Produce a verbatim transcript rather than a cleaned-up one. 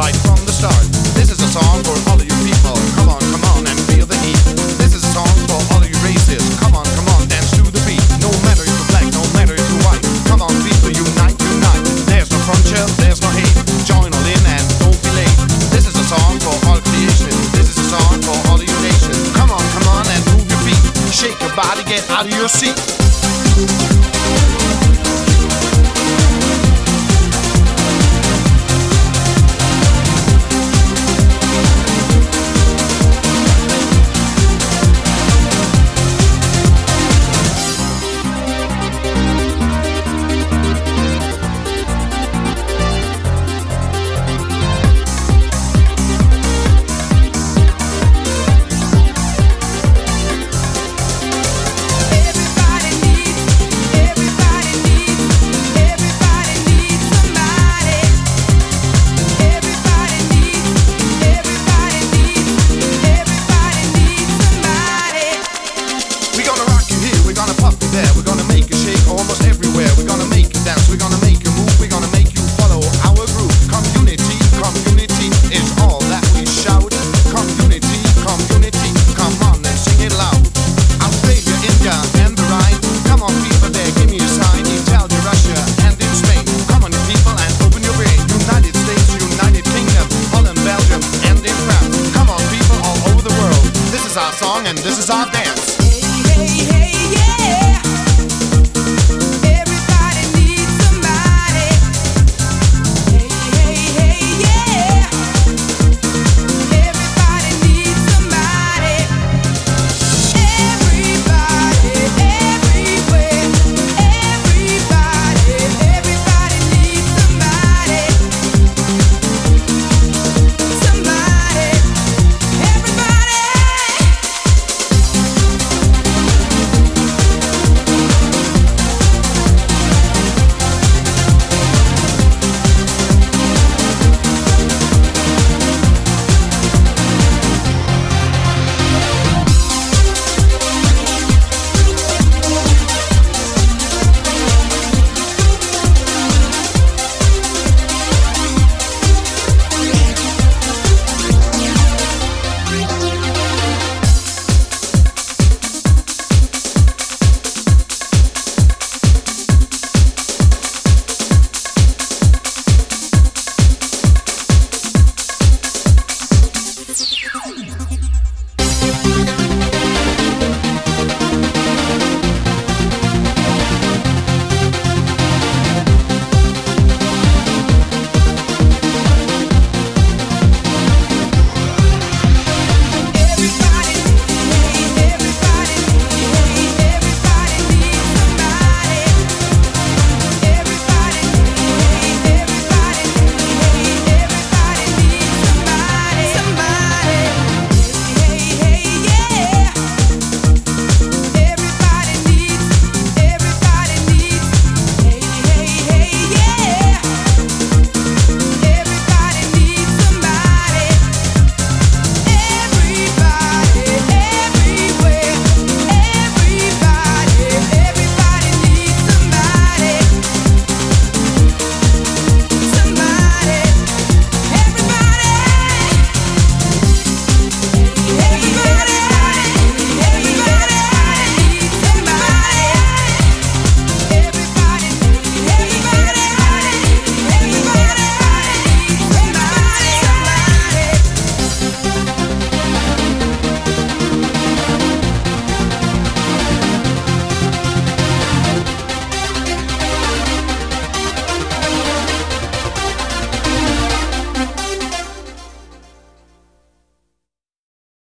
right from the start. This is a song for all of you people. Come on, come on and feel the heat. This is a song for all of you races. Come on, come on, dance to the beat. No matter if you're black, no matter if you're white. Come on, people, unite, unite. There's no frontier, there's no hate. Join all in and don't be late. This is a song for all creation. This is a song for all of you nations. Come on, come on and move your feet. Shake your body, get out of your seat. We're gonna make you shake almost everywhere. We're gonna make you dance, we're gonna make you move. We're gonna make you follow our groove. Community, community is all that we shout. Community, community, come on and sing it loud. Australia, India and the Rhine. Come on people there, give me a sign. Italy, Russia and in Spain. Come on people and open your brain. United States, United Kingdom, Holland, Belgium and in France. Come on people all over the world. This is our song and this is our dance.